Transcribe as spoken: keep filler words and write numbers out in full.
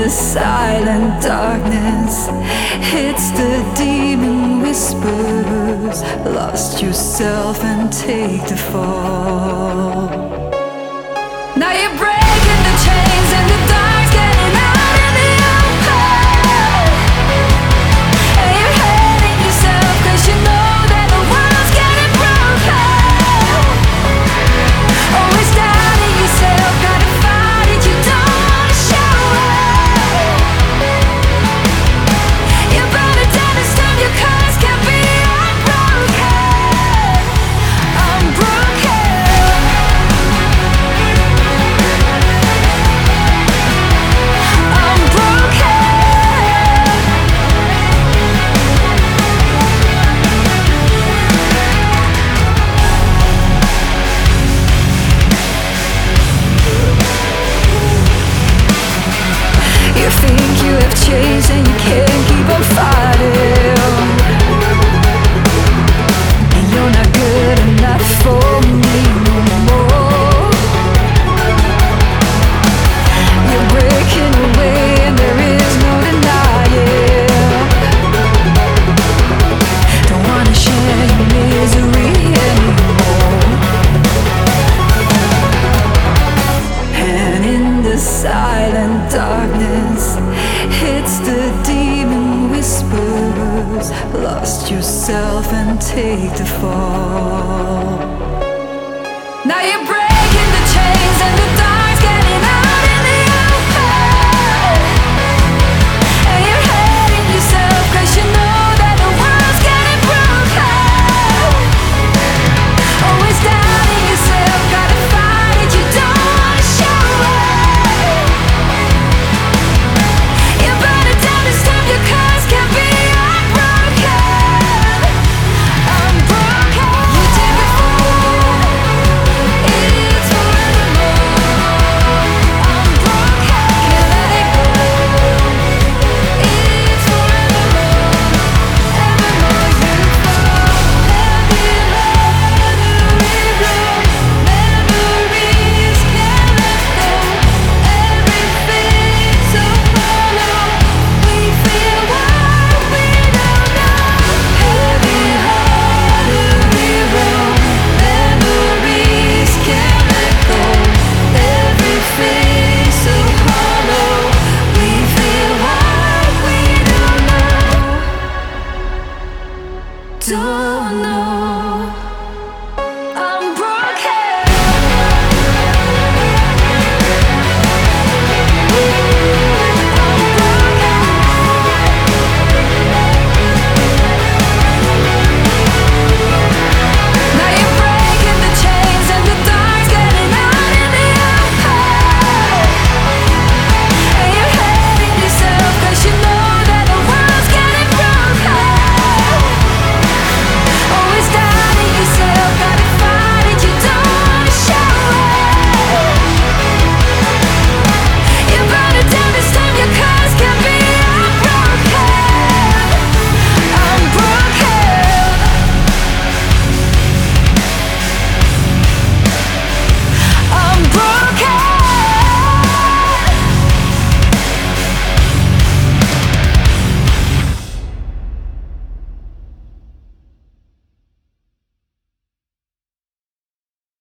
the silent darkness, it's the demon whispers. Lost yourself and take the fall. Now you're breaking the chains and the dark's getting out in the open. And you're hating yourself 'cause you know that the world's getting broken. Always doubting yourself, gotta fight it, you don't wanna show it. You better understand your curse can't be unbroken. Unbroken. You think you have changed and you can't keep on fighting. And you're not good enough for me no more. You're breaking away and there is no denying. Don't wanna share your misery anymore. And in the silent darkness, it's the demon whispers. Lost yourself and take the fall. Now you're